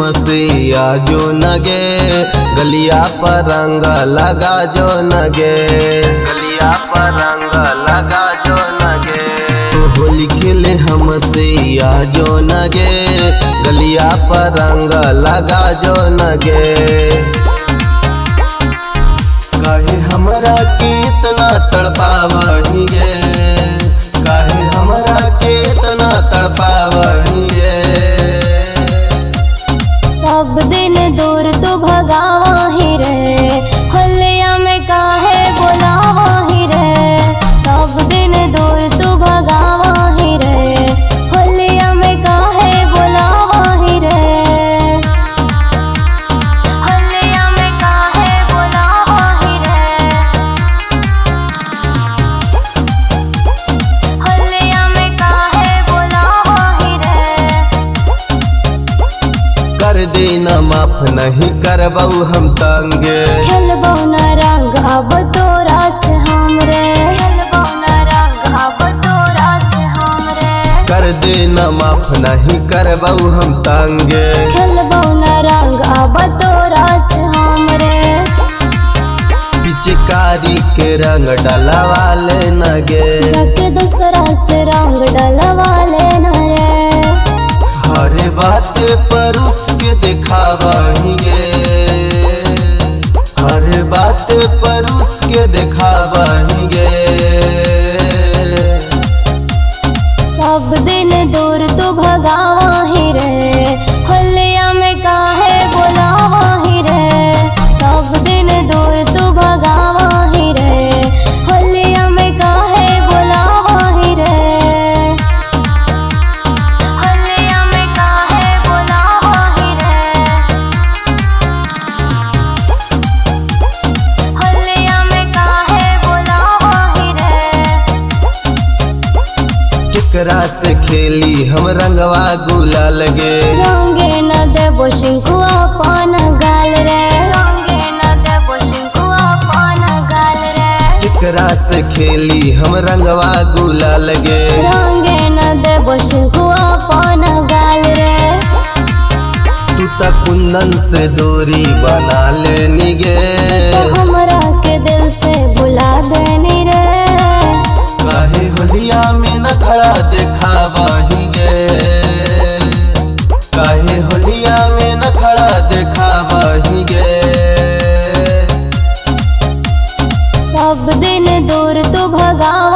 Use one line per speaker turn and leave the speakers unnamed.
हमसे आजो नगे, गलिया पर रंग लगा जो नगे, गलिया पर रंग लगा जो नगे। होली खेले हमसे आजो नगे, गलिया पर रंग लगा जो नगे। काहे हमरा के इतना तड़पावहिए, काहे हमरा के इतना तड़पावहिए।
सब दिन दूर तू भगावा ही रे, हलिया में काहे बुलावा ही रे। सब दिन दूर तू भगावा ही रे, हलिया में काहे बुलावा ही रे। हलिया में काहे बुलावा ही रे, हलिया में काहे बुलावा ही रे।
कर देना माफ नहीं करबऊ हम तंगे,
खेलबौ न रंग अब तोरा से हमरे, खेलबौ न रंग अब तोरा से हमरे।
कर देना माफ नहीं करबऊ हम तंगे,
खेलबौ न रंग अब तोरा से हमरे।
पिचकारी के रंग डलवाले नगे,
जाके दूसरा से रंग डलवाले न रे।
हर बात पर उसके दिखावहिए, हर बात पर उसके दिखावहिए।
सब दिन दूर तू भगावा ही रे, हलिया में काहे बुलावा ही रे। सब दिन दूर तू भगावा ही रे, हलिया में काहे बुलावा ही रे। हलिया में काहे बुलावा ही रे, हलिया में काहे बुलावा ही रे।
केकरा से खेली हम रंगवा गुलाल गे,
रंगे न देबो शिंकु अपन गाल रे, रंगे न देबो शिंकु अपन गाल रे।
केकरा से खेली हम रंगवा गुलाल गे,
रंगे न देबो शिंकु अपन गाल रे।
तू त कुंदन से दूरी बना लेनी गे,
तो हमरा के दिल से बुला देनी रे।
काहे होलिया में न खड़ा दिखावही गे, काहे होलिया में न खड़ा दिखावही गे।
सब दिन दूर तू भगा